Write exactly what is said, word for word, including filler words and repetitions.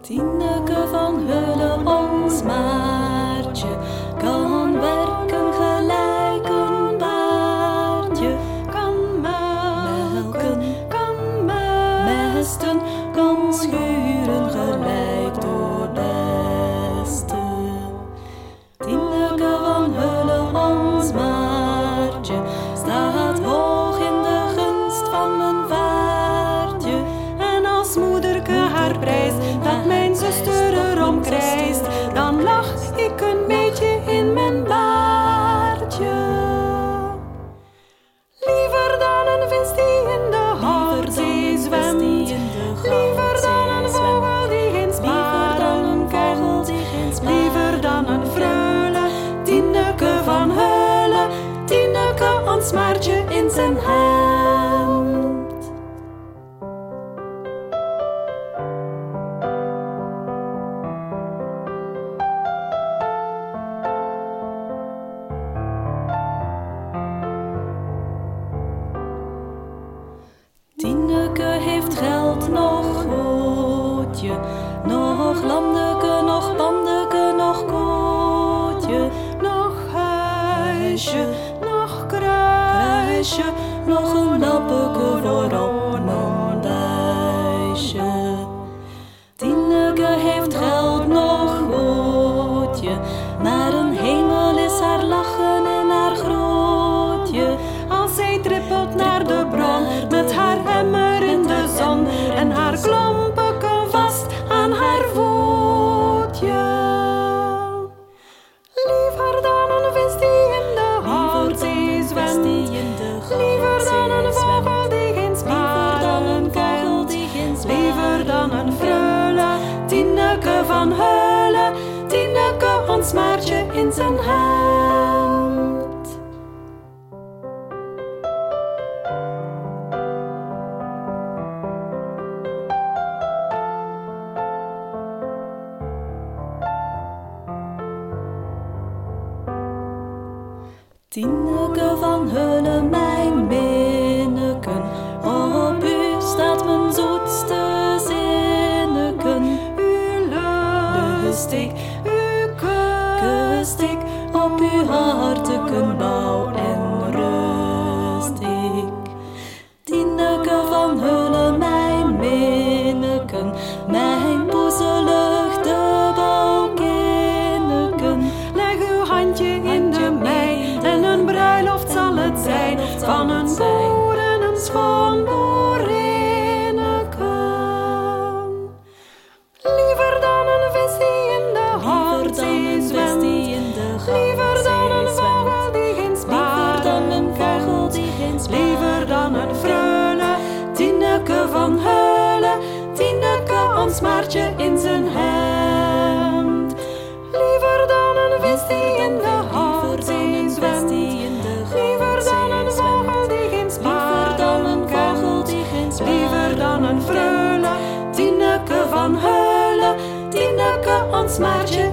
Tineke van Heulen, ons Maartje, kan werken gelijk een paardje. Kan melken, kan mesten, kan schuren gelijk door besten. Tineke van Heulen, ons Maartje, staat hoog in de gunst van mijn vaartje. En als moederke haar prijst, dat mijn zuster erom krijst, dan lach ik een beetje in mijn baardje. Liever dan een vis die in de Hoordzee zwemt, liever dan een vogel die geen sparen kent, liever dan een freule, Tineke van Heulen, Tineke ons Maartje in zijn hemd. Tineke heeft geld, nog gootje, nog landeke, nog bandeke, nog kootje, nog huisje, nog kruisje, nog een lappeke voor op mijn buisje. Tineke heeft geld, nog gootje, maar een hemel is haar lachen en haar grootje. Als zij trippelt naar de bron met haar emmer in de zon en haar klompeke vast aan haar voetje. Liever dan een vis die in de Hoordzee zwemt, liever dan een vogel die geen sparen kent, liever dan een freule, Tineke van Heulen, Tineke ons Maartje in zijn hemd. Tineke van Heulen, mijn minneken, op u staat mijn zoetste zinneken. U lust ik, u kust ik, op uw harteken bouw en rust ik. Tineke van Heulen, mijn minneken, mijn poezelig de bouwkinneken. Leg uw handje in de mij en een bruiloft zal het zijn van een boer en een schoon boerinneke. Liever dan een vis die in de Hoordzee zwemt, liever dan een vogel die geen sparen kent, liever dan een freule, Tineke van Heulen, Tineke ons Maartje in zijn hemd. Liever dan een vis die in de Hoordzee zwemt, liever dan een vogel die geen sparen kent, liever dan een freule, Tineke van Heulen, Tineke ons Maartje